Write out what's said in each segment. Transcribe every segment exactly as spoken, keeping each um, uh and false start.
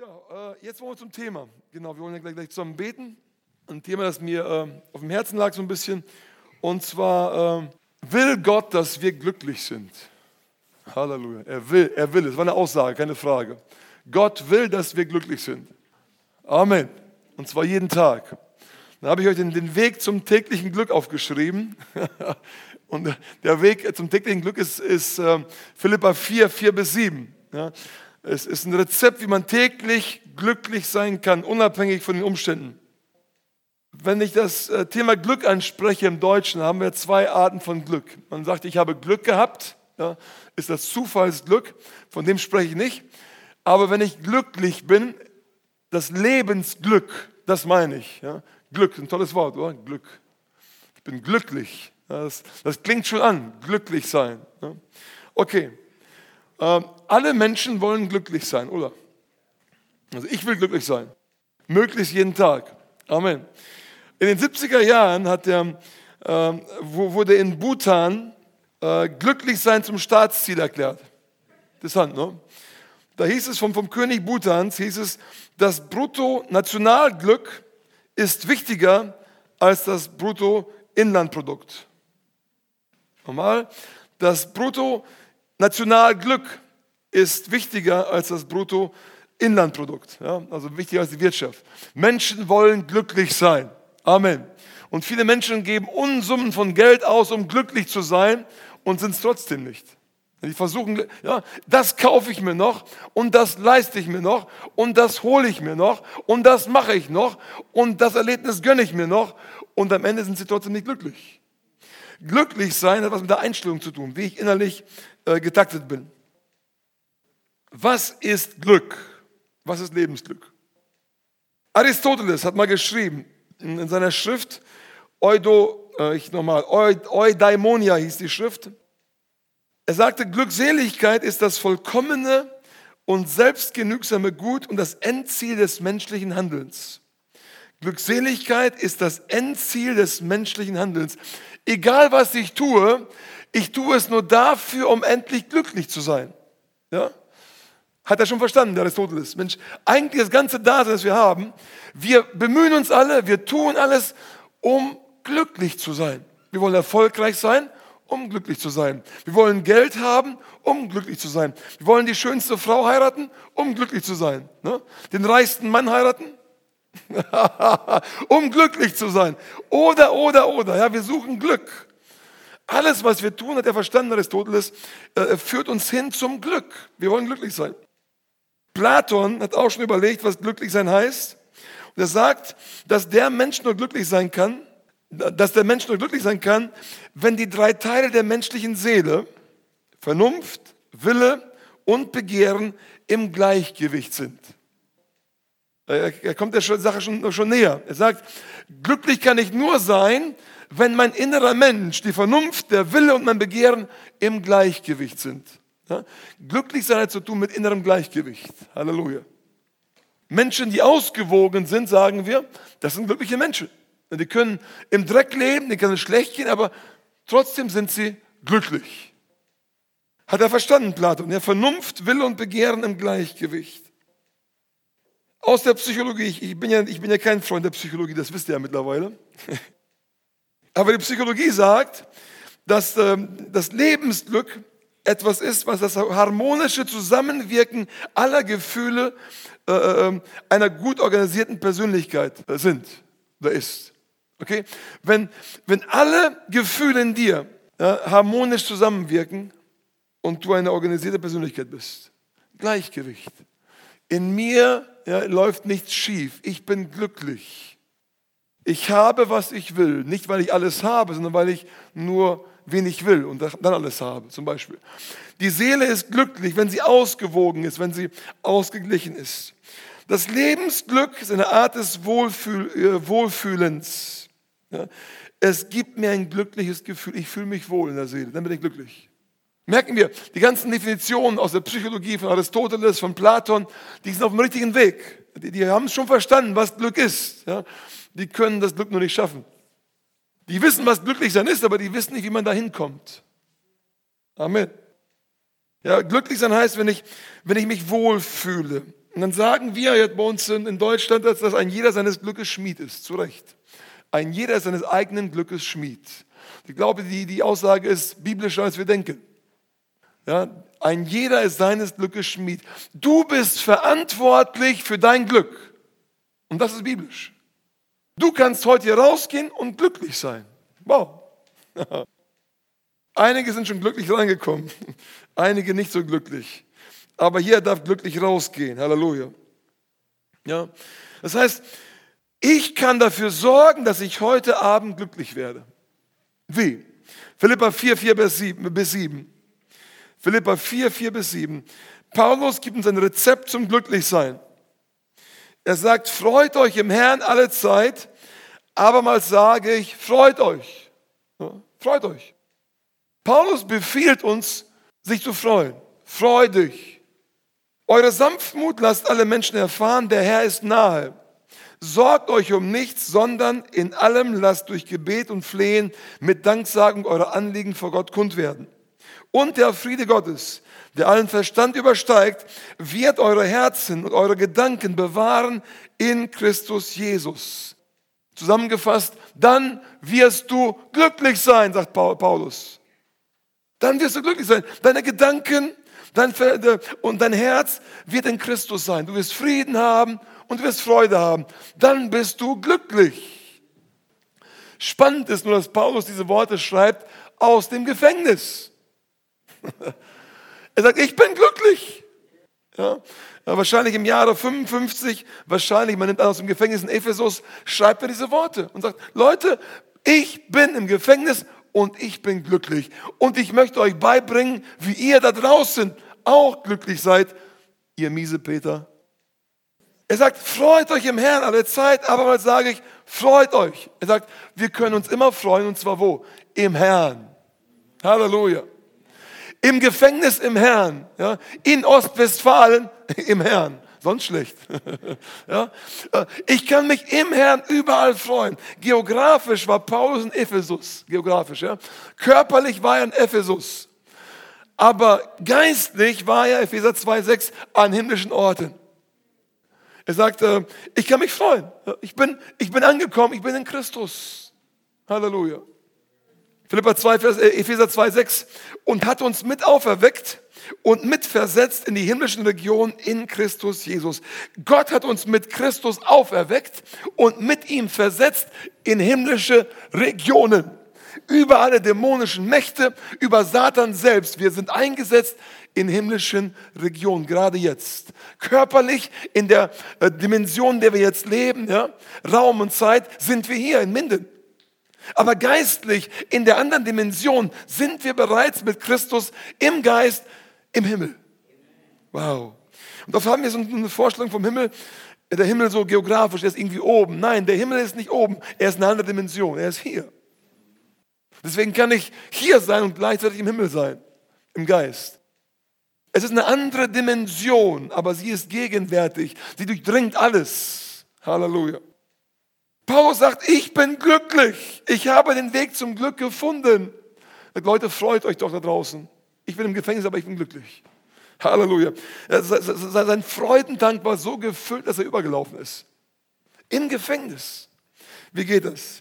Ja, äh, jetzt wollen wir zum Thema. Genau, wir wollen ja gleich, gleich zusammen beten. Ein Thema, das mir äh, auf dem Herzen lag so ein bisschen. Und zwar äh, will Gott, dass wir glücklich sind. Halleluja. Er will, er will es. Das war eine Aussage, keine Frage. Gott will, dass wir glücklich sind. Amen. Und zwar jeden Tag. Dann habe ich euch den, den Weg zum täglichen Glück aufgeschrieben. Und der Weg zum täglichen Glück ist, ist äh, Philipper vier, vier bis sieben. Ja. Es ist ein Rezept, wie man täglich glücklich sein kann, unabhängig von den Umständen. Wenn ich das Thema Glück anspreche im Deutschen, haben wir zwei Arten von Glück. Man sagt, ich habe Glück gehabt, ja, ist das Zufallsglück, von dem spreche ich nicht. Aber wenn ich glücklich bin, das Lebensglück, das meine ich. Ja. Glück, ein tolles Wort, oder? Glück. Ich bin glücklich. Ja, das, das klingt schon an, glücklich sein. Ja. Okay. Ähm, alle Menschen wollen glücklich sein, oder? Also ich will glücklich sein. Möglichst jeden Tag. Amen. In den siebziger Jahren hat der, äh, wurde in Bhutan äh, glücklich sein zum Staatsziel erklärt. Interessant, ne? Da hieß es vom, vom König Bhutans, hieß es, das Bruttonationalglück ist wichtiger als das Bruttoinlandprodukt. Nochmal, das Bruttonationalglück ist wichtiger als das Bruttoinlandprodukt, ja, also wichtiger als die Wirtschaft. Menschen wollen glücklich sein. Amen. Und viele Menschen geben Unsummen von Geld aus, um glücklich zu sein und sind es trotzdem nicht. Die versuchen, ja, das kaufe ich mir noch und das leiste ich mir noch und das hole ich mir noch und das mache ich noch und das Erlebnis gönne ich mir noch und am Ende sind sie trotzdem nicht glücklich. Glücklich sein hat was mit der Einstellung zu tun, wie ich innerlich äh, getaktet bin. Was ist Glück? Was ist Lebensglück? Aristoteles hat mal geschrieben in, in seiner Schrift, Eudo, äh, ich nochmal, Eudaimonia hieß die Schrift. Er sagte, Glückseligkeit ist das vollkommene und selbstgenügsame Gut und das Endziel des menschlichen Handelns. Glückseligkeit ist das Endziel des menschlichen Handelns. Egal was ich tue, ich tue es nur dafür, um endlich glücklich zu sein. Ja? Hat er schon verstanden, der Aristoteles. Mensch, eigentlich das ganze Dasein, das wir haben, wir bemühen uns alle, wir tun alles, um glücklich zu sein. Wir wollen erfolgreich sein, um glücklich zu sein. Wir wollen Geld haben, um glücklich zu sein. Wir wollen die schönste Frau heiraten, um glücklich zu sein. Ne? Den reichsten Mann heiraten, um glücklich zu sein. Oder, oder, oder. Ja, wir suchen Glück. Alles, was wir tun, hat er verstanden, Aristoteles, äh, führt uns hin zum Glück. Wir wollen glücklich sein. Platon hat auch schon überlegt, was glücklich sein heißt. Und er sagt, dass der Mensch nur glücklich sein kann, dass der Mensch nur glücklich sein kann, wenn die drei Teile der menschlichen Seele, Vernunft, Wille und Begehren, im Gleichgewicht sind. Er kommt der Sache schon, schon näher. Er sagt, glücklich kann ich nur sein, wenn mein innerer Mensch, die Vernunft, der Wille und mein Begehren im Gleichgewicht sind. Ja? Glücklich sein hat zu tun mit innerem Gleichgewicht. Halleluja. Menschen, die ausgewogen sind, sagen wir, das sind glückliche Menschen. Die können im Dreck leben, die können schlecht gehen, aber trotzdem sind sie glücklich. Hat er verstanden, Platon? Ja, Vernunft, Wille und Begehren im Gleichgewicht. Aus der Psychologie, ich, ich, bin ja, ich bin ja kein Freund der Psychologie, das wisst ihr ja mittlerweile. Aber die Psychologie sagt, dass ähm, das Lebensglück etwas ist, was das harmonische Zusammenwirken aller Gefühle äh, äh, einer gut organisierten Persönlichkeit äh, sind oder ist. Okay? Wenn, wenn alle Gefühle in dir ja, harmonisch zusammenwirken und du eine organisierte Persönlichkeit bist, Gleichgewicht. In mir ja, läuft nichts schief. Ich bin glücklich. Ich habe, was ich will. Nicht, weil ich alles habe, sondern weil ich nur wenig will und dann alles habe, zum Beispiel. Die Seele ist glücklich, wenn sie ausgewogen ist, wenn sie ausgeglichen ist. Das Lebensglück ist eine Art des Wohlfühl, äh, Wohlfühlens. Ja? Es gibt mir ein glückliches Gefühl. Ich fühle mich wohl in der Seele, dann bin ich glücklich. Merken wir, die ganzen Definitionen aus der Psychologie von Aristoteles, von Platon, die sind auf dem richtigen Weg. Die, die haben schon verstanden, was Glück ist. Ja? Die können das Glück nur nicht schaffen. Die wissen, was glücklich sein ist, aber die wissen nicht, wie man da hinkommt. Amen. Ja, glücklich sein heißt, wenn ich, wenn ich mich wohlfühle. Und dann sagen wir jetzt bei uns in Deutschland, dass, dass ein jeder seines Glückes Schmied ist. Zu Recht. Ein jeder ist seines eigenen Glückes Schmied. Ich glaube, die, die Aussage ist biblischer, als wir denken. Ja, ein jeder ist seines Glückes Schmied. Du bist verantwortlich für dein Glück. Und das ist biblisch. Du kannst heute hier rausgehen und glücklich sein. Wow. Einige sind schon glücklich reingekommen, einige nicht so glücklich. Aber hier darf glücklich rausgehen. Halleluja. Ja, das heißt, ich kann dafür sorgen, dass ich heute Abend glücklich werde. Wie? Philipper vier, vier bis sieben. Philipper vier, vier bis sieben. Paulus gibt uns ein Rezept zum Glücklichsein. Er sagt, freut euch im Herrn alle Zeit, abermals sage ich, freut euch. Ja, freut euch. Paulus befiehlt uns, sich zu freuen. Freu dich. Eure Sanftmut lasst alle Menschen erfahren, der Herr ist nahe. Sorgt euch um nichts, sondern in allem lasst durch Gebet und Flehen mit Danksagung eure Anliegen vor Gott kund werden. Und der Friede Gottes, der allen Verstand übersteigt, wird eure Herzen und eure Gedanken bewahren in Christus Jesus. Zusammengefasst, dann wirst du glücklich sein, sagt Paulus. Dann wirst du glücklich sein. Deine Gedanken dein, und dein Herz wird in Christus sein. Du wirst Frieden haben und du wirst Freude haben. Dann bist du glücklich. Spannend ist nur, dass Paulus diese Worte schreibt aus dem Gefängnis. Er sagt, ich bin glücklich. Ja, wahrscheinlich im Jahre fünfundfünfzig, wahrscheinlich, man nimmt an aus dem Gefängnis in Ephesus, schreibt er diese Worte und sagt, Leute, ich bin im Gefängnis und ich bin glücklich. Und ich möchte euch beibringen, wie ihr da draußen auch glücklich seid, ihr Miesepeter. Er sagt, freut euch im Herrn alle Zeit, aber mal sage ich, freut euch. Er sagt, wir können uns immer freuen, und zwar wo? Im Herrn. Halleluja. Im Gefängnis im Herrn, ja, in Ostwestfalen im Herrn, sonst schlecht. Ja, ich kann mich im Herrn überall freuen. Geografisch war Paulus in Ephesus, geografisch, ja. Körperlich war er in Ephesus, aber geistlich war er, Epheser zwei sechs, an himmlischen Orten. Er sagt, ich kann mich freuen, ich bin, ich bin angekommen, ich bin in Christus. Halleluja. Philipper zwei, Vers, äh, Epheser zwei sechs, und hat uns mit auferweckt und mitversetzt in die himmlischen Regionen in Christus Jesus. Gott hat uns mit Christus auferweckt und mit ihm versetzt in himmlische Regionen. Über alle dämonischen Mächte, über Satan selbst. Wir sind eingesetzt in himmlischen Regionen, gerade jetzt. Körperlich in der äh, Dimension, in der wir jetzt leben, ja, Raum und Zeit, sind wir hier in Minden. Aber geistlich, in der anderen Dimension, sind wir bereits mit Christus im Geist im Himmel. Wow. Und oft haben wir so eine Vorstellung vom Himmel, der Himmel so geografisch, der ist irgendwie oben. Nein, der Himmel ist nicht oben, er ist eine andere Dimension, er ist hier. Deswegen kann ich hier sein und gleichzeitig im Himmel sein, im Geist. Es ist eine andere Dimension, aber sie ist gegenwärtig, sie durchdringt alles. Halleluja. Paulus sagt, ich bin glücklich. Ich habe den Weg zum Glück gefunden. Leute, freut euch doch da draußen. Ich bin im Gefängnis, aber ich bin glücklich. Halleluja. Sein Freudentank war so gefüllt, dass er übergelaufen ist. Im Gefängnis. Wie geht das?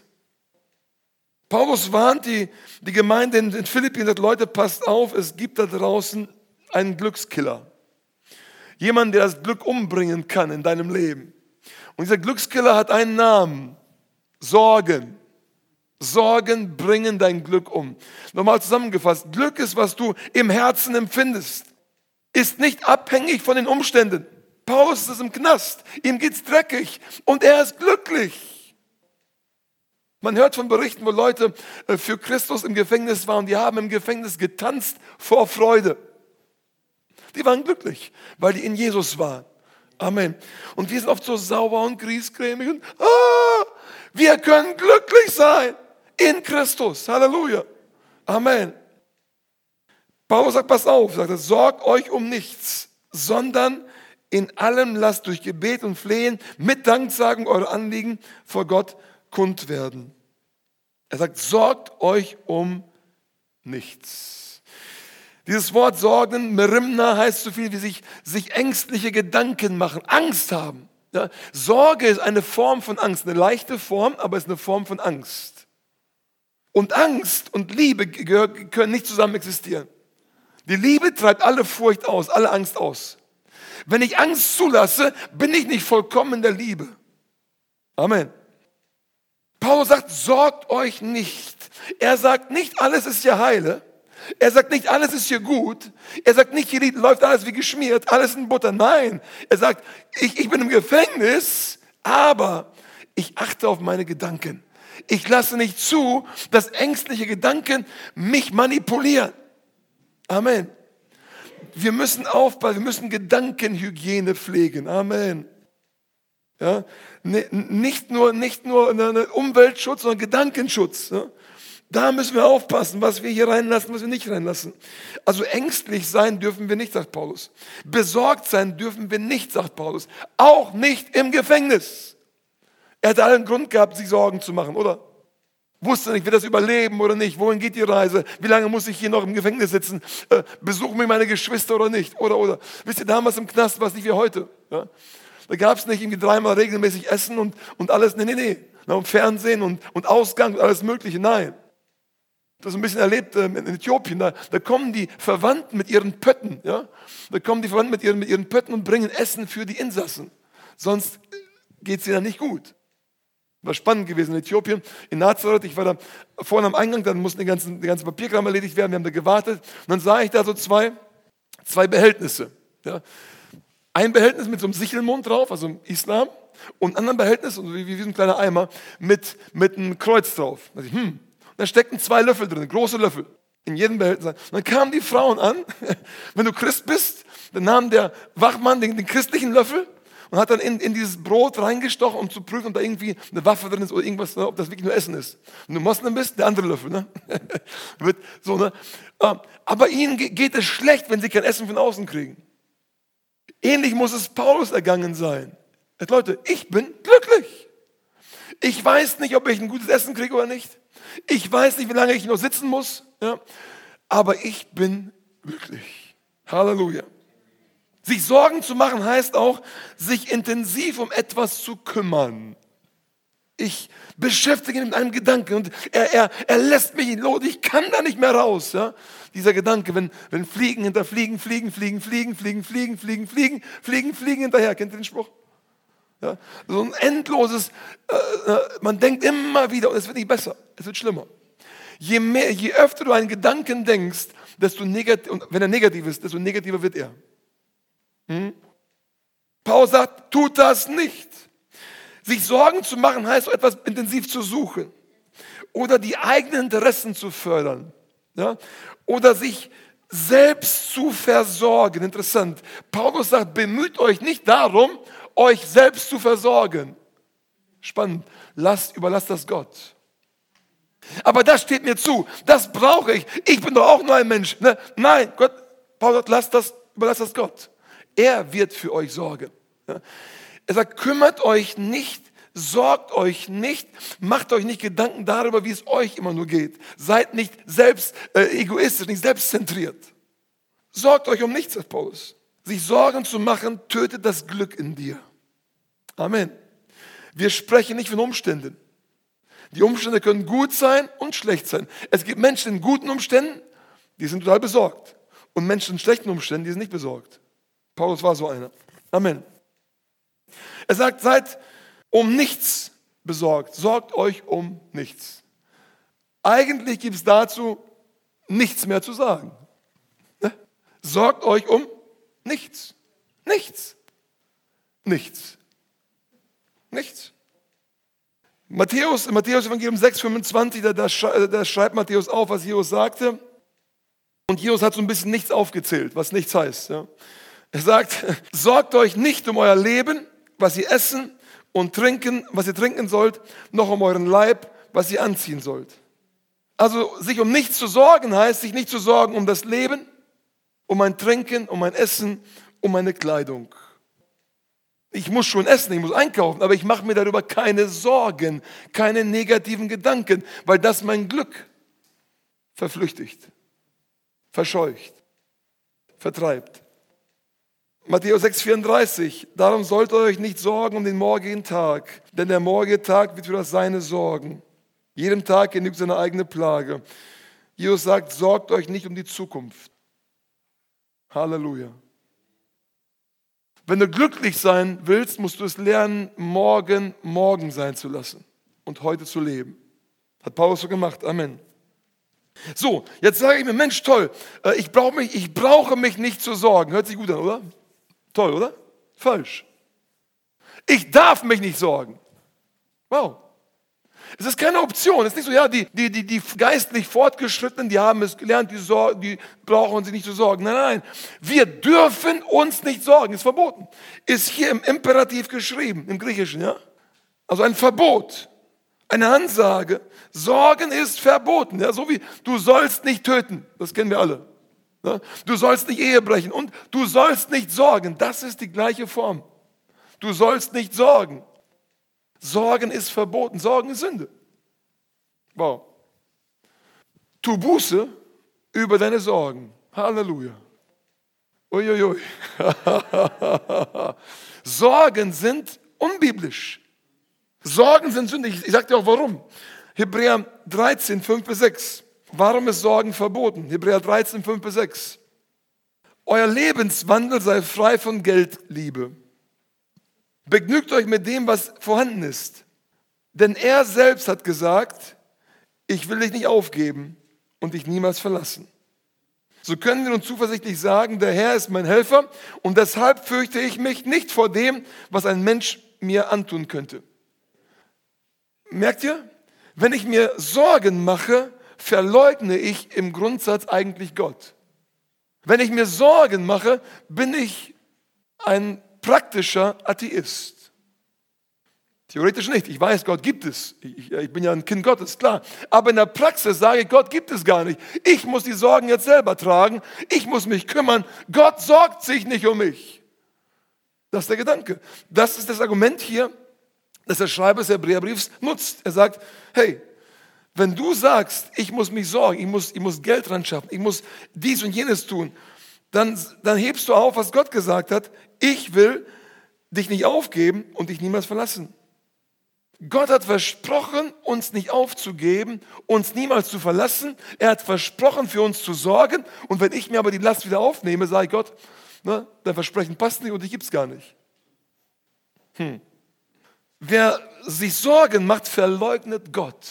Paulus warnt die, die Gemeinde in Philippi und sagt, Leute, passt auf, es gibt da draußen einen Glückskiller. Jemanden, der das Glück umbringen kann in deinem Leben. Und dieser Glückskiller hat einen Namen. Sorgen. Sorgen bringen dein Glück um. Nochmal zusammengefasst. Glück ist, was du im Herzen empfindest. Ist nicht abhängig von den Umständen. Paulus ist im Knast. Ihm geht's dreckig. Und er ist glücklich. Man hört von Berichten, wo Leute für Christus im Gefängnis waren. Die haben im Gefängnis getanzt vor Freude. Die waren glücklich, weil die in Jesus waren. Amen. Und wir sind oft so sauber und griesgrämig und ah, wir können glücklich sein in Christus. Halleluja. Amen. Paulus sagt, pass auf, sagt er, sorgt euch um nichts, sondern in allem lasst durch Gebet und Flehen mit Danksagung eure Anliegen vor Gott kund werden. Er sagt, sorgt euch um nichts. Dieses Wort Sorgen, Merimna, heißt so viel wie sich, sich ängstliche Gedanken machen, Angst haben. Ja? Sorge ist eine Form von Angst, eine leichte Form, aber es ist eine Form von Angst. Und Angst und Liebe gehör, können nicht zusammen existieren. Die Liebe treibt alle Furcht aus, alle Angst aus. Wenn ich Angst zulasse, bin ich nicht vollkommen in der Liebe. Amen. Paulus sagt, sorgt euch nicht. Er sagt nicht, alles ist hier heile. Er sagt nicht, alles ist hier gut. Er sagt nicht, hier läuft alles wie geschmiert, alles in Butter. Nein, er sagt, ich, ich bin im Gefängnis, aber ich achte auf meine Gedanken. Ich lasse nicht zu, dass ängstliche Gedanken mich manipulieren. Amen. Wir müssen aufpassen, wir müssen Gedankenhygiene pflegen. Amen. Ja, nicht nur, nicht nur Umweltschutz, sondern Gedankenschutz. Ja. Da müssen wir aufpassen, was wir hier reinlassen, was wir nicht reinlassen. Also ängstlich sein dürfen wir nicht, sagt Paulus. Besorgt sein dürfen wir nicht, sagt Paulus. Auch nicht im Gefängnis. Er hatte allen Grund gehabt, sich Sorgen zu machen, oder? Wusste nicht, wird das überleben oder nicht? Wohin geht die Reise? Wie lange muss ich hier noch im Gefängnis sitzen? Äh, besuchen mich meine Geschwister oder nicht? Oder, oder. Wisst ihr, damals im Knast war es nicht wie heute. Ja? Da gab es nicht irgendwie dreimal regelmäßig Essen und, und alles. Nee, nee, nee. Na, und Fernsehen und, und Ausgang und alles Mögliche. Nein. Das ist ein bisschen erlebt ähm, in Äthiopien. Da, da kommen die Verwandten mit ihren Pötten. Ja? Da kommen die Verwandten mit ihren, mit ihren Pötten und bringen Essen für die Insassen. Sonst geht es ihnen nicht gut. War spannend gewesen in Äthiopien, in Nazareth. Ich war da vorne am Eingang, dann mussten die ganzen, die ganzen Papierkram erledigt werden. Wir haben da gewartet. Und dann sah ich da so zwei, zwei Behältnisse. Ja. Ein Behältnis mit so einem Sichelmond drauf, also im Islam. Und ein anderes Behältnis, wie, wie so ein kleiner Eimer, mit, mit einem Kreuz drauf. Da, ich, hm. da steckten zwei Löffel drin, große Löffel. In jedem Behältnis. Und dann kamen die Frauen an. Wenn du Christ bist, dann nahm der Wachmann den, den christlichen Löffel und hat dann in, in dieses Brot reingestochen, um zu prüfen, ob da irgendwie eine Waffe drin ist oder irgendwas, ob das wirklich nur Essen ist. Wenn du Moslem bist, der andere Löffel. Ne? Wird so, ne? Aber ihnen geht es schlecht, wenn sie kein Essen von außen kriegen. Ähnlich muss es Paulus ergangen sein. Leute, ich bin glücklich. Ich weiß nicht, ob ich ein gutes Essen kriege oder nicht. Ich weiß nicht, wie lange ich noch sitzen muss. Ja? Aber ich bin glücklich. Halleluja. Sich Sorgen zu machen heißt auch, sich intensiv um etwas zu kümmern. Ich beschäftige ihn mit einem Gedanken und er, er, er lässt mich los. Ich kann da nicht mehr raus. Ja? Dieser Gedanke, wenn, wenn Fliegen hinter Fliegen, Fliegen, Fliegen, Fliegen, Fliegen, Fliegen, Fliegen, Fliegen, Fliegen, Fliegen hinterher. Kennt ihr den Spruch? Ja? So ein endloses, äh, man denkt immer wieder und es wird nicht besser, es wird schlimmer. Je mehr, je öfter du einen Gedanken denkst, desto negativ, und wenn er negativ ist, desto negativer wird er. Hm? Paulus sagt, tut das nicht. Sich Sorgen zu machen heißt, etwas intensiv zu suchen oder die eigenen Interessen zu fördern, ja? Oder sich selbst zu versorgen. Interessant. Paulus sagt, bemüht euch nicht darum, euch selbst zu versorgen. Spannend. Lasst, überlasst das Gott. Aber das steht mir zu. Das brauche ich. Ich bin doch auch nur ein Mensch. Ne? Nein, Gott, Paulus sagt, lasst das, überlasst das Gott. Er wird für euch sorgen. Ja? Er sagt, kümmert euch nicht, sorgt euch nicht, macht euch nicht Gedanken darüber, wie es euch immer nur geht. Seid nicht selbst äh, egoistisch, nicht selbstzentriert. Sorgt euch um nichts, sagt Paulus. Sich Sorgen zu machen, tötet das Glück in dir. Amen. Wir sprechen nicht von Umständen. Die Umstände können gut sein und schlecht sein. Es gibt Menschen in guten Umständen, die sind total besorgt. Und Menschen in schlechten Umständen, die sind nicht besorgt. Paulus war so einer. Amen. Er sagt, seid um nichts besorgt. Sorgt euch um nichts. Eigentlich gibt es dazu nichts mehr zu sagen. Ne? Sorgt euch um nichts. Nichts. Nichts. Nichts. Matthäus, in Matthäus Evangelium sechs, fünfundzwanzig, da, da, da schreibt Matthäus auf, was Jesus sagte. Und Jesus hat so ein bisschen nichts aufgezählt, was nichts heißt. Ja. Er sagt, sorgt euch nicht um euer Leben, was ihr essen und trinken, was ihr trinken sollt, noch um euren Leib, was ihr anziehen sollt. Also sich um nichts zu sorgen heißt, sich nicht zu sorgen um das Leben, um mein Trinken, um mein Essen, um meine Kleidung. Ich muss schon essen, ich muss einkaufen, aber ich mache mir darüber keine Sorgen, keine negativen Gedanken, weil das mein Glück verflüchtigt, verscheucht. vertreibt. Matthäus sechs vierunddreißig, darum sollt ihr euch nicht sorgen um den morgigen Tag, denn der morgige Tag wird für das Seine sorgen. Jedem Tag genügt seine eigene Plage. Jesus sagt, sorgt euch nicht um die Zukunft. Halleluja. Wenn du glücklich sein willst, musst du es lernen, morgen, morgen sein zu lassen und heute zu leben. Hat Paulus so gemacht. Amen. So, jetzt sage ich mir, Mensch, toll, ich brauche mich, ich brauche mich nicht zu sorgen. Hört sich gut an, oder? Toll, oder? Falsch. Ich darf mich nicht sorgen. Wow. Es ist keine Option. Es ist nicht so, ja, die, die, die, die geistlich Fortgeschrittenen, die haben es gelernt, die, sorgen, die brauchen sich nicht zu sorgen. Nein, nein. Wir dürfen uns nicht sorgen. Ist verboten. Ist hier im Imperativ geschrieben, im Griechischen, ja? Also ein Verbot. Eine Ansage. Sorgen ist verboten. Ja? So wie, du sollst nicht töten. Das kennen wir alle. Ja? Du sollst nicht Ehe brechen und du sollst nicht sorgen. Das ist die gleiche Form. Du sollst nicht sorgen. Sorgen ist verboten. Sorgen ist Sünde. Wow. Tu Buße über deine Sorgen. Halleluja. Uiuiui. Sorgen sind unbiblisch. Sorgen sind Sünde. Ich, ich sage dir auch warum. Hebräer dreizehn, fünf bis sechs. Warum ist Sorgen verboten? Hebräer dreizehn, fünf bis sechs. Euer Lebenswandel sei frei von Geldliebe. Begnügt euch mit dem, was vorhanden ist. Denn er selbst hat gesagt, ich will dich nicht aufgeben und dich niemals verlassen. So können wir nun zuversichtlich sagen, der Herr ist mein Helfer und deshalb fürchte ich mich nicht vor dem, was ein Mensch mir antun könnte. Merkt ihr? Wenn ich mir Sorgen mache, verleugne ich im Grundsatz eigentlich Gott. Wenn ich mir Sorgen mache, bin ich ein praktischer Atheist. Theoretisch nicht. Ich weiß, Gott gibt es. Ich, ich bin ja ein Kind Gottes, klar. Aber in der Praxis sage ich, Gott gibt es gar nicht. Ich muss die Sorgen jetzt selber tragen. Ich muss mich kümmern. Gott sorgt sich nicht um mich. Das ist der Gedanke. Das ist das Argument hier, dass der Schreiber des Hebräerbriefs nutzt. Er sagt, hey, wenn du sagst, ich muss mich sorgen, ich muss, ich muss Geld ran schaffen, ich muss dies und jenes tun, dann, dann hebst du auf, was Gott gesagt hat. Ich will dich nicht aufgeben und dich niemals verlassen. Gott hat versprochen, uns nicht aufzugeben, uns niemals zu verlassen. Er hat versprochen, für uns zu sorgen. Und wenn ich mir aber die Last wieder aufnehme, sage ich Gott, ne, dein Versprechen passt nicht und dich gibt es gar nicht. Hm. Wer sich Sorgen macht, verleugnet Gott.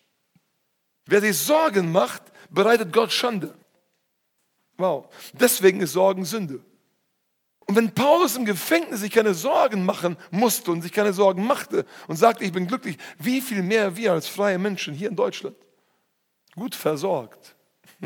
Wer sich Sorgen macht, bereitet Gott Schande. Wow. Deswegen ist Sorgen Sünde. Und wenn Paulus im Gefängnis sich keine Sorgen machen musste und sich keine Sorgen machte und sagte, ich bin glücklich, wie viel mehr wir als freie Menschen hier in Deutschland? Gut versorgt.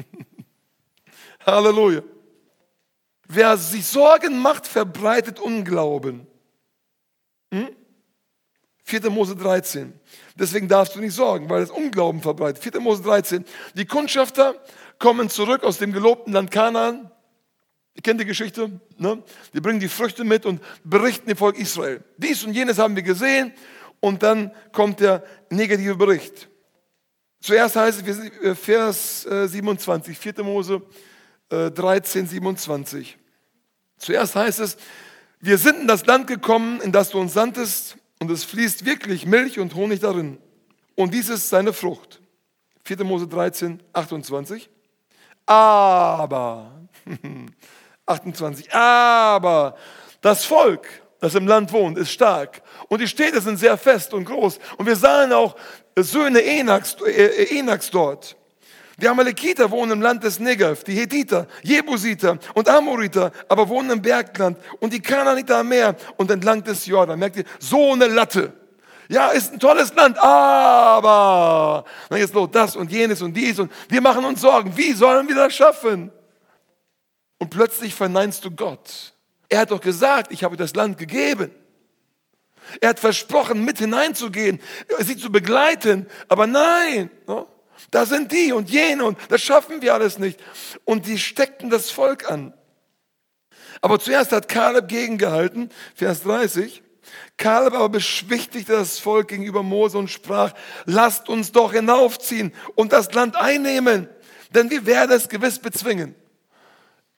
Halleluja. Wer sich Sorgen macht, verbreitet Unglauben. Hm? vierter Mose dreizehn. Deswegen darfst du nicht sorgen, weil es Unglauben verbreitet. vierter Mose dreizehn. Die Kundschafter kommen zurück aus dem gelobten Land Kanaan. Ihr kennt die Geschichte, ne? Die bringen die Früchte mit und berichten dem Volk Israel. Dies und jenes haben wir gesehen und dann kommt der negative Bericht. Zuerst heißt es, wir sind Vers siebenundzwanzig, vierter Mose dreizehn, siebenundzwanzig. Zuerst heißt es, wir sind in das Land gekommen, in das du uns sandtest, und es fließt wirklich Milch und Honig darin. Und dies ist seine Frucht. vierter Mose dreizehn, achtundzwanzig. Aber, achtundzwanzig, aber das Volk, das im Land wohnt, ist stark. Und die Städte sind sehr fest und groß. Und wir sahen auch Söhne Enaks, äh, Enaks dort. Die Amalekiter wohnen im Land des Negev, die Hethiter, Jebusiter und Amoriter, aber wohnen im Bergland und die Kanaaniter am Meer und entlang des Jordan. Merkt ihr, so eine Latte. Ja, ist ein tolles Land, aber dann jetzt noch das und jenes und dies und wir machen uns Sorgen. Wie sollen wir das schaffen? Und plötzlich verneinst du Gott. Er hat doch gesagt, ich habe das Land gegeben. Er hat versprochen, mit hineinzugehen, sie zu begleiten, aber nein, no? Da sind die und jene und das schaffen wir alles nicht. Und die steckten das Volk an. Aber zuerst hat Kaleb gegengehalten, Vers dreißig. Kaleb aber beschwichtigte das Volk gegenüber Mose und sprach, lasst uns doch hinaufziehen und das Land einnehmen, denn wir werden es gewiss bezwingen.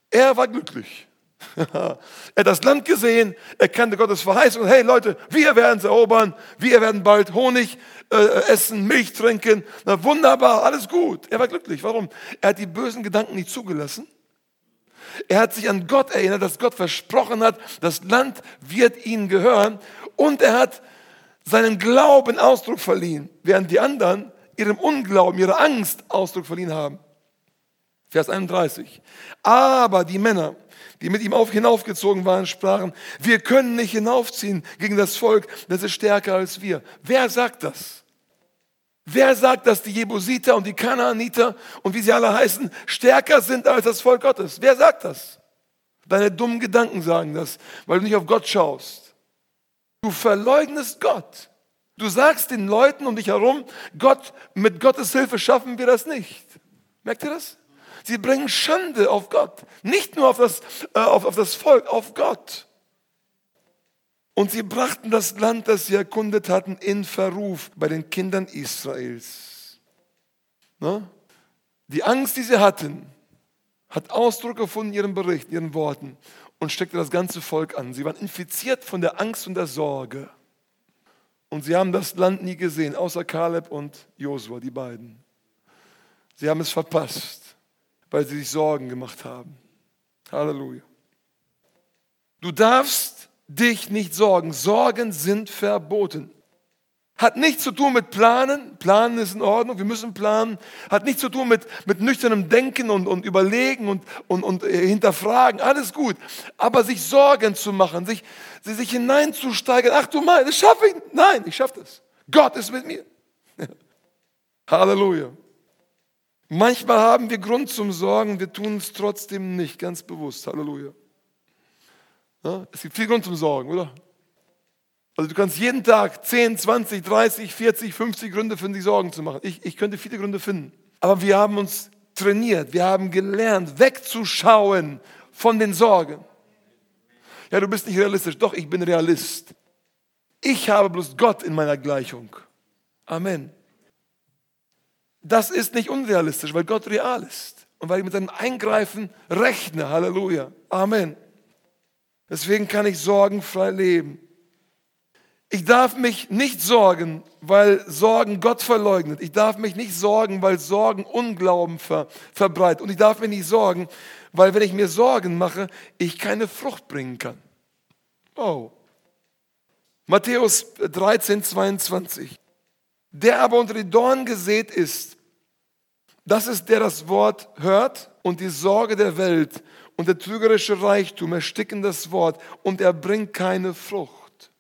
Er war glücklich. Er hat das Land gesehen, er kannte Gottes Verheißung. Hey Leute, wir werden es erobern, wir werden bald Honig äh, essen, Milch trinken. Na, wunderbar, alles gut. Er war glücklich. Warum? Er hat die bösen Gedanken nicht zugelassen. Er hat sich an Gott erinnert, dass Gott versprochen hat, das Land wird ihnen gehören. Und er hat seinen Glauben Ausdruck verliehen, während die anderen ihrem Unglauben, ihrer Angst Ausdruck verliehen haben. Vers einunddreißig. Aber die Männer, die mit ihm auf, hinaufgezogen waren, sprachen, wir können nicht hinaufziehen gegen das Volk, das ist stärker als wir. Wer sagt das? Wer sagt, dass die Jebusiter und die Kanaaniter und wie sie alle heißen, stärker sind als das Volk Gottes? Wer sagt das? Deine dummen Gedanken sagen das, weil du nicht auf Gott schaust. Du verleugnest Gott. Du sagst den Leuten um dich herum, Gott, mit Gottes Hilfe schaffen wir das nicht. Merkt ihr das? Sie bringen Schande auf Gott. Nicht nur auf das, äh, auf, auf das Volk, auf Gott. Und sie brachten das Land, das sie erkundet hatten, in Verruf bei den Kindern Israels. Ne? Die Angst, die sie hatten, hat Ausdruck gefunden in ihrem Bericht, in ihren Worten und steckte das ganze Volk an. Sie waren infiziert von der Angst und der Sorge. Und sie haben das Land nie gesehen, außer Kaleb und Josua, die beiden. Sie haben es verpasst, weil sie sich Sorgen gemacht haben. Halleluja. Du darfst dich nicht sorgen. Sorgen sind verboten. Hat nichts zu tun mit Planen. Planen ist in Ordnung, wir müssen planen. Hat nichts zu tun mit, mit nüchternem Denken und, und Überlegen und, und, und hinterfragen. Alles gut. Aber sich Sorgen zu machen, sich, sich hineinzusteigern. Ach du mein, das schaffe ich. Nein, ich schaffe das. Gott ist mit mir. Halleluja. Manchmal haben wir Grund zum Sorgen, wir tun es trotzdem nicht, ganz bewusst. Halleluja. Ja, es gibt viel Grund zum Sorgen, oder? Also du kannst jeden Tag zehn, zwanzig, dreißig, vierzig, fünfzig Gründe finden, sich Sorgen zu machen. Ich, ich könnte viele Gründe finden. Aber wir haben uns trainiert, wir haben gelernt, wegzuschauen von den Sorgen. Ja, du bist nicht realistisch. Doch, ich bin Realist. Ich habe bloß Gott in meiner Gleichung. Amen. Das ist nicht unrealistisch, weil Gott real ist. Und weil ich mit seinem Eingreifen rechne. Halleluja. Amen. Deswegen kann ich sorgenfrei leben. Ich darf mich nicht sorgen, weil Sorgen Gott verleugnet. Ich darf mich nicht sorgen, weil Sorgen Unglauben ver, verbreitet. Und ich darf mich nicht sorgen, weil wenn ich mir Sorgen mache, ich keine Frucht bringen kann. Oh. Matthäus dreizehn, zweiundzwanzig. Der aber unter die Dornen gesät ist, das ist der das Wort hört und die Sorge der Welt und der trügerische Reichtum ersticken das Wort und er bringt keine Frucht.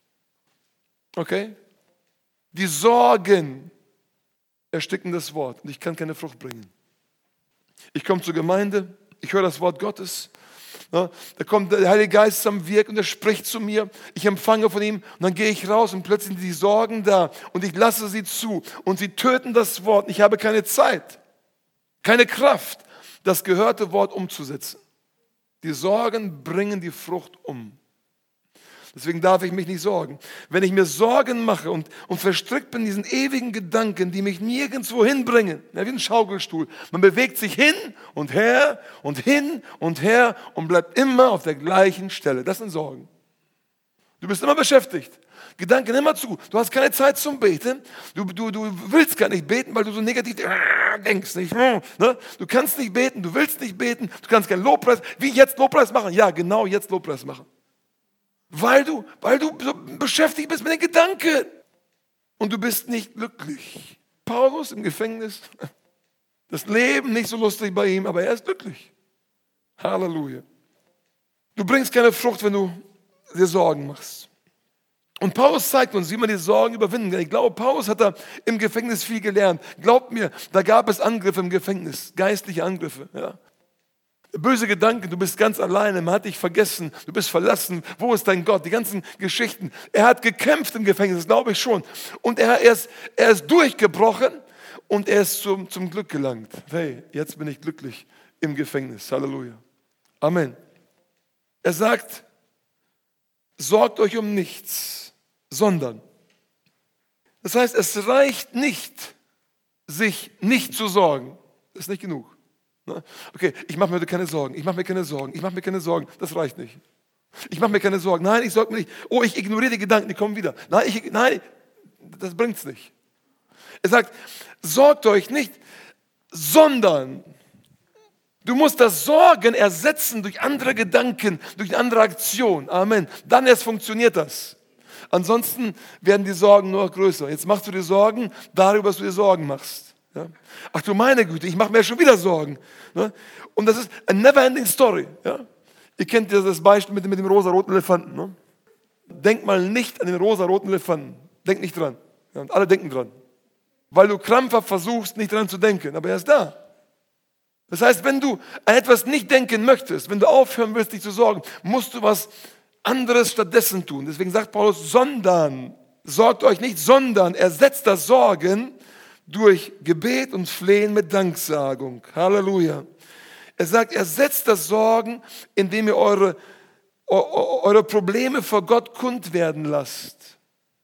Okay? Die Sorgen ersticken das Wort und ich kann keine Frucht bringen. Ich komme zur Gemeinde, ich höre das Wort Gottes, ja, da kommt der Heilige Geist am Wirk und er spricht zu mir, ich empfange von ihm und dann gehe ich raus und plötzlich sind die Sorgen da und ich lasse sie zu und sie töten das Wort und ich habe keine Zeit, keine Kraft, das gehörte Wort umzusetzen. Die Sorgen bringen die Frucht um. Deswegen darf ich mich nicht sorgen. Wenn ich mir Sorgen mache und, und verstrickt bin in diesen ewigen Gedanken, die mich nirgendwo hinbringen, ja, wie ein Schaukelstuhl. Man bewegt sich hin und her und hin und her und bleibt immer auf der gleichen Stelle. Das sind Sorgen. Du bist immer beschäftigt. Gedanken immer zu. Du hast keine Zeit zum Beten. Du, du, du willst gar nicht beten, weil du so negativ denkst. Nicht? Du kannst nicht beten, du willst nicht beten, du kannst keinen Lobpreis. Wie jetzt Lobpreis machen? Ja, genau jetzt Lobpreis machen. Weil du, weil du so beschäftigt bist mit den Gedanken. Und du bist nicht glücklich. Paulus im Gefängnis. Das Leben nicht so lustig bei ihm, aber er ist glücklich. Halleluja. Du bringst keine Frucht, wenn du dir Sorgen machst. Und Paulus zeigt uns, wie man die Sorgen überwinden kann. Ich glaube, Paulus hat da im Gefängnis viel gelernt. Glaubt mir, da gab es Angriffe im Gefängnis, geistliche Angriffe. Ja. Böse Gedanken, du bist ganz alleine, man hat dich vergessen, du bist verlassen, wo ist dein Gott? Die ganzen Geschichten. Er hat gekämpft im Gefängnis, das glaube ich schon. Und er, er, ist, er ist durchgebrochen und er ist zum, zum Glück gelangt. Hey, jetzt bin ich glücklich im Gefängnis. Halleluja. Amen. Er sagt, sorgt euch um nichts, sondern. Das heißt, es reicht nicht, sich nicht zu sorgen. Das ist nicht genug. Ne? Okay, ich mache mir heute keine Sorgen, ich mache mir keine Sorgen, ich mache mir keine Sorgen. Das reicht nicht. Ich mache mir keine Sorgen. Nein, ich sorge mir nicht. Oh, ich ignoriere die Gedanken, die kommen wieder. Nein, ich, nein, das bringt's nicht. Er sagt, sorgt euch nicht, sondern du musst das Sorgen ersetzen durch andere Gedanken, durch eine andere Aktion. Amen. Dann erst funktioniert das. Ansonsten werden die Sorgen nur größer. Jetzt machst du dir Sorgen darüber, was du dir Sorgen machst. Ja? Ach du meine Güte, ich mache mir schon wieder Sorgen. Ne? Und das ist a never-ending story. Ja? Ihr kennt ja das Beispiel mit, mit dem rosa-roten Elefanten. Ne? Denk mal nicht an den rosa-roten Elefanten. Denk nicht dran. Ja, und alle denken dran. Weil du krampfhaft versuchst, nicht dran zu denken. Aber er ist da. Das heißt, wenn du an etwas nicht denken möchtest, wenn du aufhören willst, dich zu sorgen, musst du was anderes stattdessen tun. Deswegen sagt Paulus, sondern, sorgt euch nicht, sondern ersetzt das Sorgen durch Gebet und Flehen mit Danksagung. Halleluja. Er sagt, ersetzt das Sorgen, indem ihr eure, eure Probleme vor Gott kund werden lasst.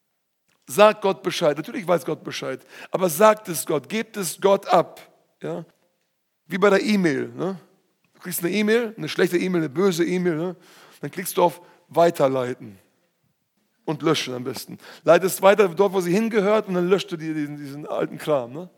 Sagt Gott Bescheid. Natürlich weiß Gott Bescheid, aber sagt es Gott, gebt es Gott ab. Ja? Wie bei der E-Mail. Ne? Du kriegst eine E-Mail, eine schlechte E-Mail, eine böse E-Mail, ne? Dann klickst du auf Weiterleiten und löschen am besten. Leitest weiter dort, wo sie hingehört und dann löscht du diesen, diesen alten Kram. Ne?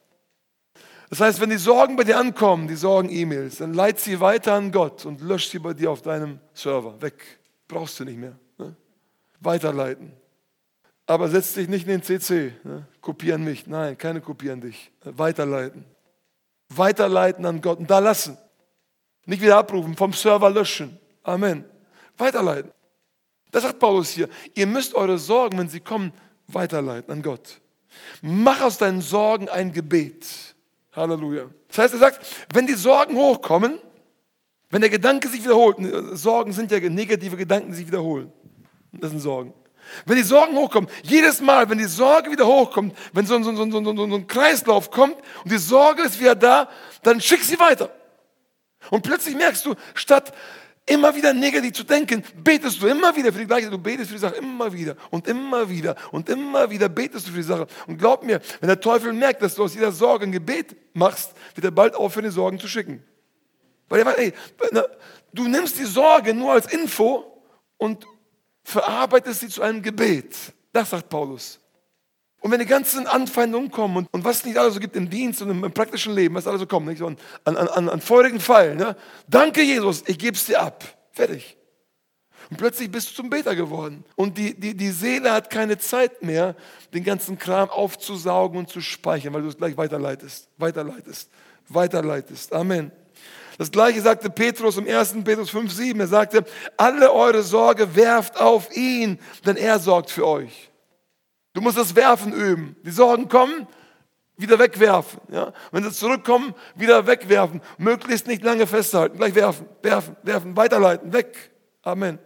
Das heißt, wenn die Sorgen bei dir ankommen, die Sorgen-E-Mails, dann leit sie weiter an Gott und löscht sie bei dir auf deinem Server. Weg. Brauchst du nicht mehr. Ne? Weiterleiten. Aber setz dich nicht in den C C. Ne? Kopieren mich. Nein, keine kopieren dich. Weiterleiten. Weiterleiten an Gott und da lassen. Nicht wieder abrufen, vom Server löschen. Amen. Weiterleiten. Das sagt Paulus hier. Ihr müsst eure Sorgen, wenn sie kommen, weiterleiten an Gott. Mach aus deinen Sorgen ein Gebet. Halleluja. Das heißt, er sagt, wenn die Sorgen hochkommen, wenn der Gedanke sich wiederholt, Sorgen sind ja negative Gedanken, die sich wiederholen. Das sind Sorgen. Wenn die Sorgen hochkommen, jedes Mal, wenn die Sorge wieder hochkommt, wenn so ein, so, ein, so, ein, so ein Kreislauf kommt und die Sorge ist wieder da, dann schick sie weiter. Und plötzlich merkst du, statt immer wieder negativ zu denken, betest du immer wieder für die gleiche, du betest für die Sache immer wieder und immer wieder und immer wieder betest du für die Sache. Und glaub mir, wenn der Teufel merkt, dass du aus jeder Sorge ein Gebet machst, wird er bald aufhören, die Sorgen zu schicken. Weil er weiß, ey, du nimmst die Sorge nur als Info und verarbeitest sie zu einem Gebet. Das sagt Paulus. Und wenn die ganzen Anfeindungen kommen und, und was es nicht alles so gibt im Dienst und im, im praktischen Leben, was alles so kommt, nicht? So an, an, an, an feurigen Pfeilen, ne? Danke Jesus, ich gebe es dir ab. Fertig. Und plötzlich bist du zum Beter geworden. Und die, die, die Seele hat keine Zeit mehr, den ganzen Kram aufzusaugen und zu speichern, weil du es gleich weiterleitest, weiterleitest, weiterleitest. Amen. Das Gleiche sagte Petrus im ersten Petrus fünf sieben. Er sagte, alle eure Sorge werft auf ihn, denn er sorgt für euch. Du musst das Werfen üben. Die Sorgen kommen, wieder wegwerfen. Ja? Wenn sie zurückkommen, wieder wegwerfen. Möglichst nicht lange festhalten. Gleich werfen, werfen, werfen, weiterleiten, weg. Amen.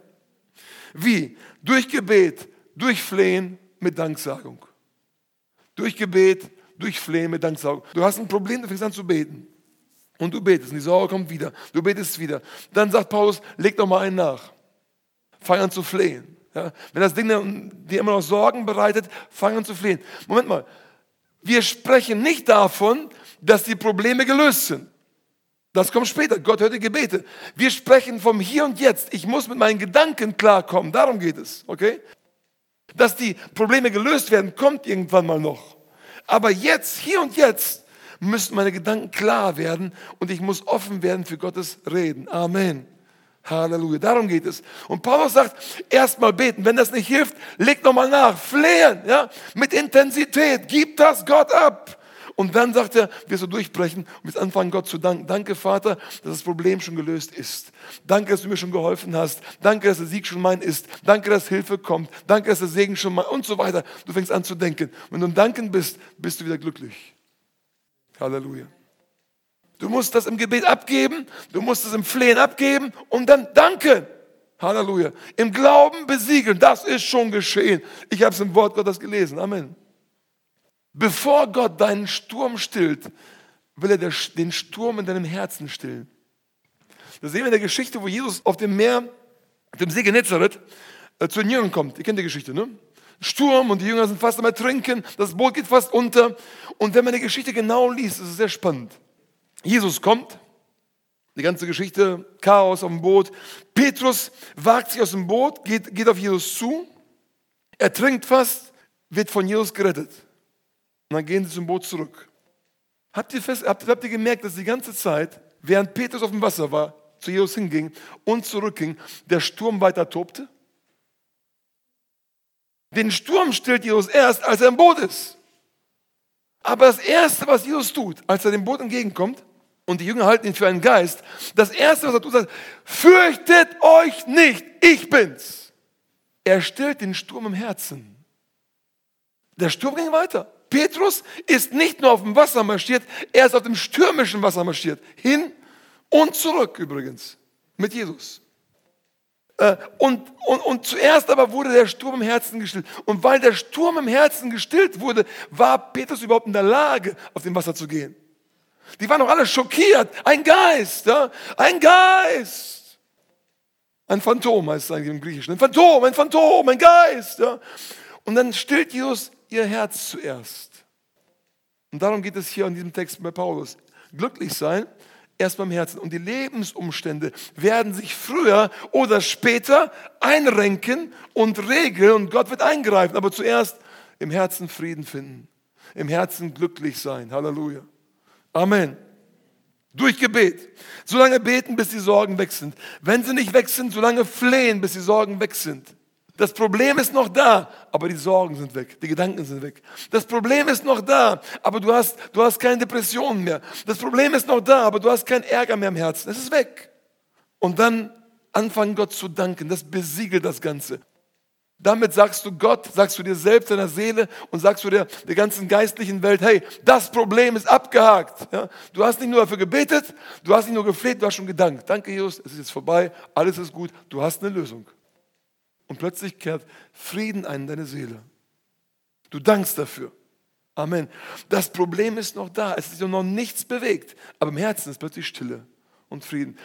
Wie? Durch Gebet, durch Flehen mit Danksagung. Durch Gebet, durch Flehen mit Danksagung. Du hast ein Problem, du fängst an zu beten. Und du betest und die Sorge kommt wieder. Du betest wieder. Dann sagt Paulus, leg doch mal einen nach. Fang an zu flehen. Ja, wenn das Ding dir immer noch Sorgen bereitet, fang an zu flehen. Moment mal, wir sprechen nicht davon, dass die Probleme gelöst sind. Das kommt später, Gott hört die Gebete. Wir sprechen vom Hier und Jetzt. Ich muss mit meinen Gedanken klarkommen, darum geht es. Okay? Dass die Probleme gelöst werden, kommt irgendwann mal noch. Aber jetzt, hier und jetzt, müssen meine Gedanken klar werden und ich muss offen werden für Gottes Reden. Amen. Halleluja, darum geht es. Und Paulus sagt, erstmal beten, wenn das nicht hilft, leg nochmal nach, flehen, ja, mit Intensität, gib das Gott ab. Und dann sagt er, wirst du durchbrechen und wirst anfangen, Gott zu danken. Danke, Vater, dass das Problem schon gelöst ist. Danke, dass du mir schon geholfen hast. Danke, dass der Sieg schon mein ist. Danke, dass Hilfe kommt. Danke, dass der Segen schon mein und so weiter. Du fängst an zu denken. Wenn du im Danken bist, bist du wieder glücklich. Halleluja. Du musst das im Gebet abgeben, du musst es im Flehen abgeben und dann danken. Halleluja. Im Glauben besiegeln, das ist schon geschehen. Ich habe es im Wort Gottes gelesen. Amen. Bevor Gott deinen Sturm stillt, will er den Sturm in deinem Herzen stillen. Das sehen wir in der Geschichte, wo Jesus auf dem Meer, auf dem See Genezareth, äh, zu den Jüngern kommt. Ihr kennt die Geschichte, ne? Sturm und die Jünger sind fast am Ertrinken, das Boot geht fast unter. Und wenn man die Geschichte genau liest, ist es sehr spannend. Jesus kommt Die ganze Geschichte, Chaos auf dem Boot. Petrus wagt sich aus dem Boot, geht, geht auf Jesus zu, ertrinkt fast, wird von Jesus gerettet. Und dann gehen sie zum Boot zurück. Habt ihr, fest, habt, habt ihr gemerkt, dass die ganze Zeit, während Petrus auf dem Wasser war, zu Jesus hinging und zurückging, der Sturm weiter tobte? Den Sturm stillt Jesus erst, als er im Boot ist. Aber das Erste, was Jesus tut, als er dem Boot entgegenkommt, und die Jünger halten ihn für einen Geist, das Erste, was er tut, sagt, fürchtet euch nicht, ich bin's. Er stillt den Sturm im Herzen. Der Sturm ging weiter. Petrus ist nicht nur auf dem Wasser marschiert, er ist auf dem stürmischen Wasser marschiert. Hin und zurück übrigens, mit Jesus. Und, und, und zuerst aber wurde der Sturm im Herzen gestillt. Und weil der Sturm im Herzen gestillt wurde, war Petrus überhaupt in der Lage, auf dem Wasser zu gehen. Die waren doch alle schockiert. Ein Geist, ja? Ein Geist. Ein Phantom heißt es eigentlich im Griechischen. Ein Phantom, ein Phantom, ein Geist. Ja? Und dann stillt Jesus ihr Herz zuerst. Und darum geht es hier in diesem Text bei Paulus. Glücklich sein, erst beim Herzen. Und die Lebensumstände werden sich früher oder später einrenken und regeln und Gott wird eingreifen. Aber zuerst im Herzen Frieden finden. Im Herzen glücklich sein. Halleluja. Amen. Durch Gebet. Solange beten, bis die Sorgen weg sind. Wenn sie nicht weg sind, solange flehen, bis die Sorgen weg sind. Das Problem ist noch da, aber die Sorgen sind weg. Die Gedanken sind weg. Das Problem ist noch da, aber du hast, du hast keine Depressionen mehr. Das Problem ist noch da, aber du hast keinen Ärger mehr im Herzen. Es ist weg. Und dann anfangen, Gott zu danken. Das besiegelt das Ganze. Damit sagst du Gott, sagst du dir selbst, deiner Seele und sagst du der, der ganzen geistlichen Welt, hey, das Problem ist abgehakt. Ja? Du hast nicht nur dafür gebetet, du hast nicht nur gefleht, du hast schon gedankt. Danke, Jesus, es ist jetzt vorbei, alles ist gut, du hast eine Lösung. Und plötzlich kehrt Frieden ein in deine Seele. Du dankst dafür. Amen. Das Problem ist noch da, es ist noch nichts bewegt, aber im Herzen ist plötzlich Stille und Frieden.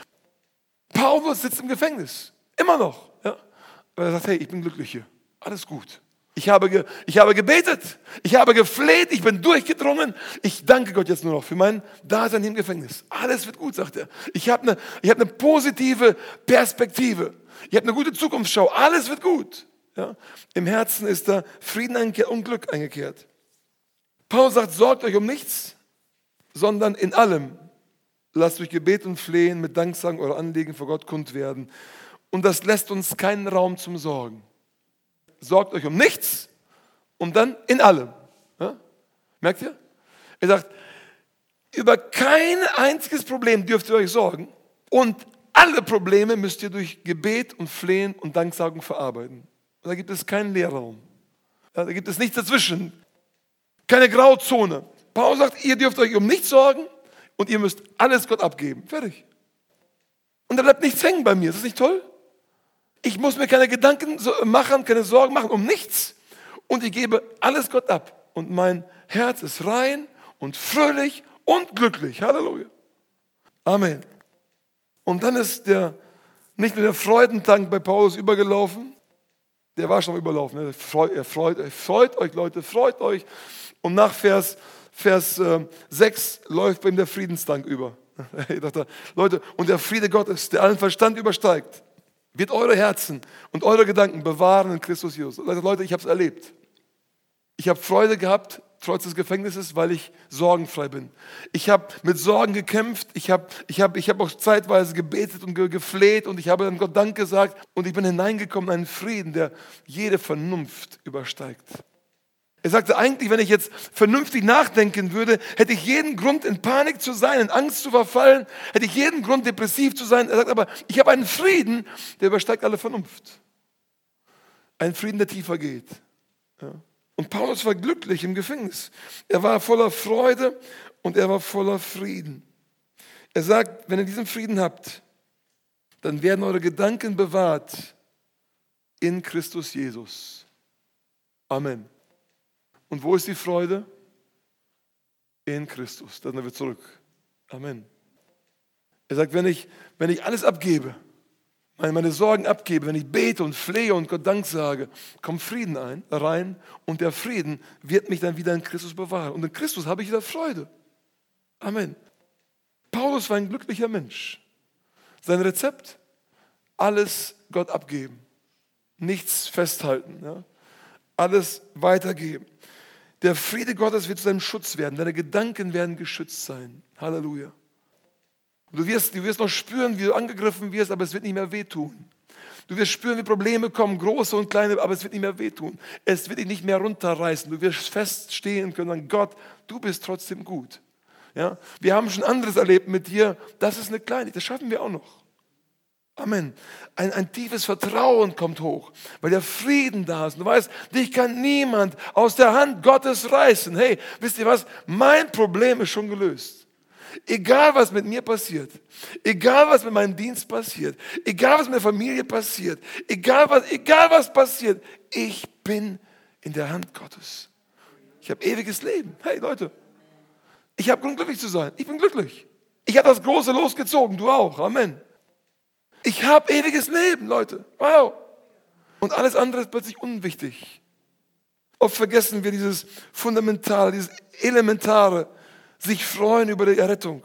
Paulus sitzt im Gefängnis, immer noch. Ja? Aber er sagt, hey, ich bin glücklich hier, alles gut. Ich habe, ge, ich habe gebetet, ich habe gefleht, ich bin durchgedrungen. Ich danke Gott jetzt nur noch für mein Dasein im Gefängnis. Alles wird gut, sagt er. Ich habe eine, ich habe eine positive Perspektive. Ich habe eine gute Zukunftsschau. Alles wird gut. Ja? Im Herzen ist da Frieden eingekehrt und Glück eingekehrt. Paulus sagt, sorgt euch um nichts, sondern in allem lasst durch Gebet und Flehen mit Danksagen eure Anliegen vor Gott kund werden. Und das lässt uns keinen Raum zum Sorgen. Sorgt euch um nichts und dann in allem. Ja? Merkt ihr? Er sagt, über kein einziges Problem dürft ihr euch sorgen und alle Probleme müsst ihr durch Gebet und Flehen und Danksagung verarbeiten. Und da gibt es keinen Leerraum. Ja, da gibt es nichts dazwischen. Keine Grauzone. Paulus sagt, ihr dürft euch um nichts sorgen und ihr müsst alles Gott abgeben. Fertig. Und da bleibt nichts hängen bei mir. Ist das nicht toll? Ich muss mir keine Gedanken machen, keine Sorgen machen um nichts. Und ich gebe alles Gott ab. Und mein Herz ist rein und fröhlich und glücklich. Halleluja. Amen. Und dann ist der, nicht nur der Freudentank bei Paulus übergelaufen, der war schon überlaufen. Ne? Freut, er freut euch, freut euch Leute, freut euch. Und nach Vers, Vers äh, sechs läuft bei ihm der Friedenstank über. Ich dachte, Leute, und der Friede Gottes, der allen Verstand übersteigt, wird eure Herzen und eure Gedanken bewahren in Christus Jesus. Leute, ich habe es erlebt. Ich habe Freude gehabt, trotz des Gefängnisses, weil ich sorgenfrei bin. Ich habe mit Sorgen gekämpft, ich habe ich hab, ich hab auch zeitweise gebetet und ge- gefleht und ich habe dann Gott Dank gesagt und ich bin hineingekommen in einen Frieden, der jede Vernunft übersteigt. Er sagte, eigentlich, wenn ich jetzt vernünftig nachdenken würde, hätte ich jeden Grund, in Panik zu sein, in Angst zu verfallen, hätte ich jeden Grund, depressiv zu sein. Er sagt aber, ich habe einen Frieden, der übersteigt alle Vernunft. Ein Frieden, der tiefer geht. Ja. Und Paulus war glücklich im Gefängnis. Er war voller Freude und er war voller Frieden. Er sagt, wenn ihr diesen Frieden habt, dann werden eure Gedanken bewahrt in Christus Jesus. Amen. Und wo ist die Freude? In Christus. Dann sind wir zurück. Amen. Er sagt, wenn ich, wenn ich alles abgebe, meine, meine Sorgen abgebe, wenn ich bete und flehe und Gott Dank sage, kommt Frieden ein, rein und der Frieden wird mich dann wieder in Christus bewahren. Und in Christus habe ich wieder Freude. Amen. Paulus war ein glücklicher Mensch. Sein Rezept? Alles Gott abgeben. Nichts festhalten. Ja? Alles weitergeben. Der Friede Gottes wird zu deinem Schutz werden. Deine Gedanken werden geschützt sein. Halleluja. Du wirst, du wirst noch spüren, wie du angegriffen wirst, aber es wird nicht mehr wehtun. Du wirst spüren, wie Probleme kommen, große und kleine, aber es wird nicht mehr wehtun. Es wird dich nicht mehr runterreißen. Du wirst feststehen können und sagen, Gott, du bist trotzdem gut. Ja? Wir haben schon anderes erlebt mit dir. Das ist eine Kleinigkeit, das schaffen wir auch noch. Amen. Ein, ein tiefes Vertrauen kommt hoch, weil der Frieden da ist. Du weißt, dich kann niemand aus der Hand Gottes reißen. Hey, wisst ihr was? Mein Problem ist schon gelöst. Egal, was mit mir passiert, egal, was mit meinem Dienst passiert, egal, was mit der Familie passiert, egal, was, egal, was passiert, ich bin in der Hand Gottes. Ich habe ewiges Leben. Hey, Leute, ich habe Grund, glücklich zu sein. Ich bin glücklich. Ich habe das Große losgezogen, du auch. Amen. Ich habe ewiges Leben, Leute. Wow. Und alles andere ist plötzlich unwichtig. Oft vergessen wir dieses Fundamentale, dieses Elementare, sich freuen über die Errettung.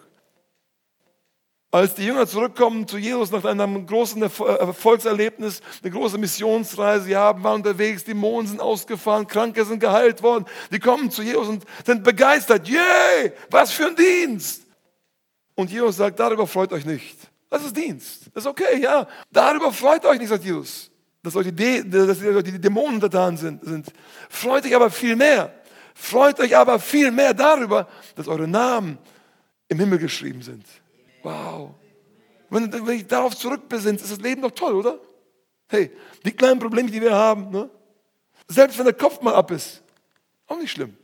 Als die Jünger zurückkommen zu Jesus nach einem großen Erfolgserlebnis, eine große Missionsreise, sie haben, waren unterwegs, Dämonen sind ausgefahren, Kranke sind geheilt worden, die kommen zu Jesus und sind begeistert. Yay, was für ein Dienst! Und Jesus sagt, darüber freut euch nicht. Das ist Dienst. Das ist okay, ja. Darüber freut euch nicht, sagt Jesus. Dass euch die, dass die Dämonen untertan sind, sind. Freut euch aber viel mehr. Freut euch aber viel mehr darüber, dass eure Namen im Himmel geschrieben sind. Wow. Wenn, wenn ich darauf zurückbesinnt, ist das Leben doch toll, oder? Hey, die kleinen Probleme, die wir haben, ne? Selbst wenn der Kopf mal ab ist, auch nicht schlimm.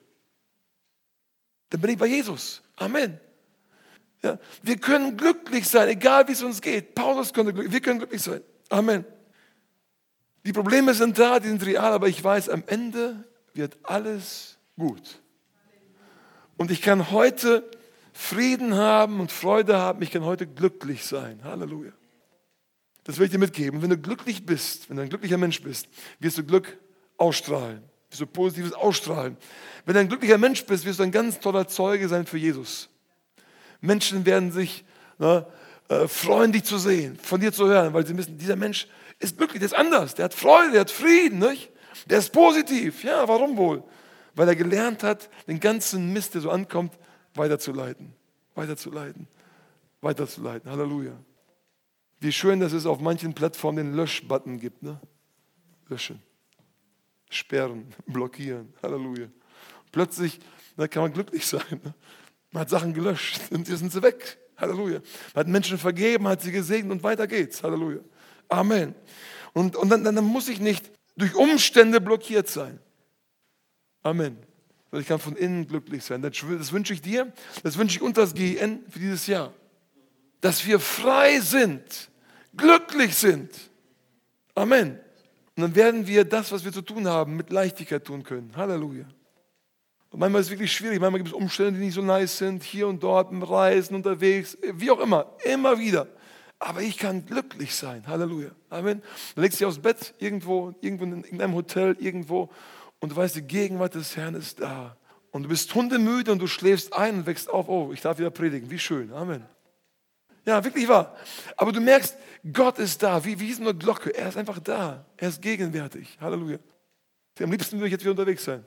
Dann bin ich bei Jesus. Amen. Ja, wir können glücklich sein, egal wie es uns geht. Paulus könnte glücklich, wir können glücklich sein. Amen. Die Probleme sind da, die sind real, aber ich weiß, am Ende wird alles gut. Und ich kann heute Frieden haben und Freude haben. Ich kann heute glücklich sein. Halleluja. Das will ich dir mitgeben. Wenn du glücklich bist, wenn du ein glücklicher Mensch bist, wirst du Glück ausstrahlen. Wirst du Positives ausstrahlen. Wenn du ein glücklicher Mensch bist, wirst du ein ganz toller Zeuge sein für Jesus. Menschen werden sich na, äh, freuen, dich zu sehen, von dir zu hören, weil sie wissen, dieser Mensch ist glücklich, der ist anders, der hat Freude, der hat Frieden, nicht? Der ist positiv. Ja, warum wohl? Weil er gelernt hat, den ganzen Mist, der so ankommt, weiterzuleiten, weiterzuleiten, weiterzuleiten. Halleluja. Wie schön, dass es auf manchen Plattformen den Lösch-Button gibt. Ne? Löschen, sperren, blockieren. Halleluja. Plötzlich da kann man glücklich sein. Ne? Man hat Sachen gelöscht und jetzt sind sie weg. Halleluja. Man hat Menschen vergeben, hat sie gesegnet und weiter geht's. Halleluja. Amen. Und, und dann, dann muss ich nicht durch Umstände blockiert sein. Amen. Ich kann von innen glücklich sein. Das wünsche ich dir, das wünsche ich uns als G E N für dieses Jahr. Dass wir frei sind, glücklich sind. Amen. Und dann werden wir das, was wir zu tun haben, mit Leichtigkeit tun können. Halleluja. Und manchmal ist es wirklich schwierig, manchmal gibt es Umstände, die nicht so nice sind, hier und dort, im Reisen, unterwegs, wie auch immer, immer wieder. Aber ich kann glücklich sein. Halleluja. Amen. Du legst dich aufs Bett irgendwo, irgendwo in irgendeinem Hotel, irgendwo und du weißt, die Gegenwart des Herrn ist da. Und du bist hundemüde und du schläfst ein und wächst auf. Oh, ich darf wieder predigen. Wie schön. Amen. Ja, wirklich wahr. Aber du merkst, Gott ist da, wie, wie so eine Glocke. Er ist einfach da. Er ist gegenwärtig. Halleluja. Am liebsten würde ich jetzt wieder unterwegs sein.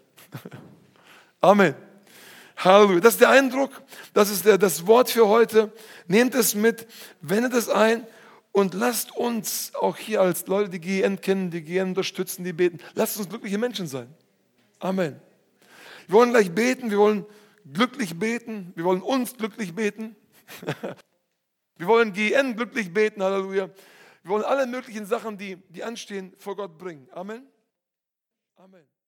Amen. Halleluja. Das ist der Eindruck, das ist der, das Wort für heute. Nehmt es mit, wendet es ein und lasst uns auch hier als Leute, die G E N kennen, die G E N unterstützen, die beten, lasst uns glückliche Menschen sein. Amen. Wir wollen gleich beten, wir wollen glücklich beten, wir wollen uns glücklich beten. Wir wollen G E N glücklich beten, Halleluja. Wir wollen alle möglichen Sachen, die, die anstehen, vor Gott bringen. Amen. Amen.